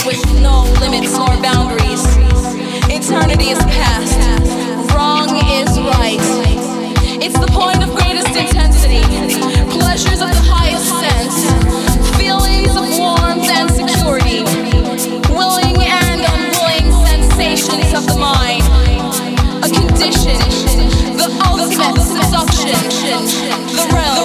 with no limits or boundaries. Eternity is past, wrong is right. It's the point of greatest intensity, pleasures of the highest sense, feelings of warmth and security, willing and unwilling sensations of the mind, a condition, the ultimate seduction, the realm.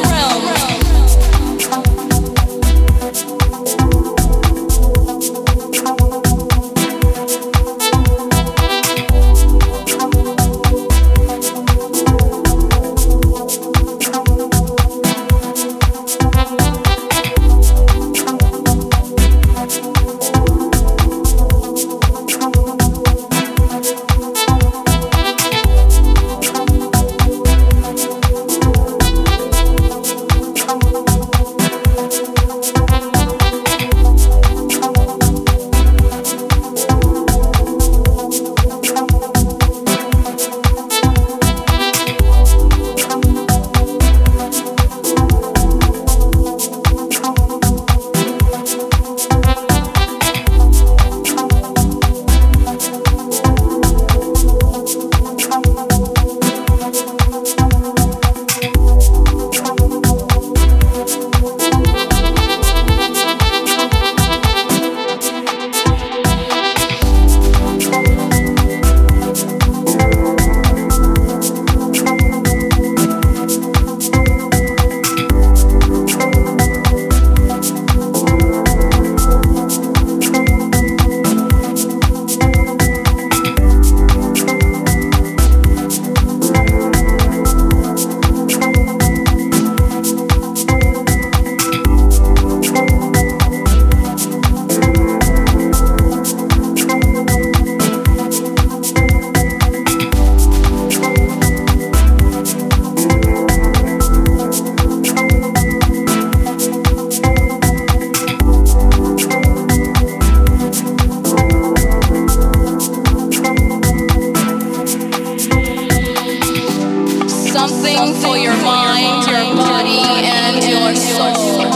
Something for your mind, your body, and your soul.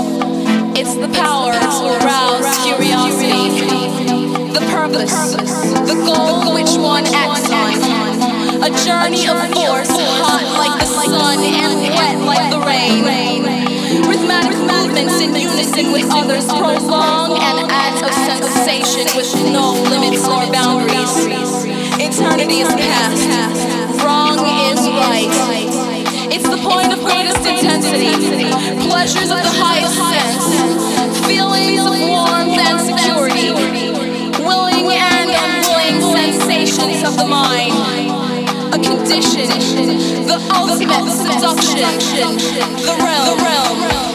It's the power to arouse curiosity, the purpose, the goal which one acts on. A journey of force, hot like the sun and wet like the rain. Rhythmic movements in unison with others prolong an act of sensation with no limits or boundaries. Eternity is past, wrong is right. It's the point of greatest intensity, pleasures of the highest sense, feelings of warmth and security, willing and unwilling sensations of the mind, a condition, the ultimate seduction, the realm.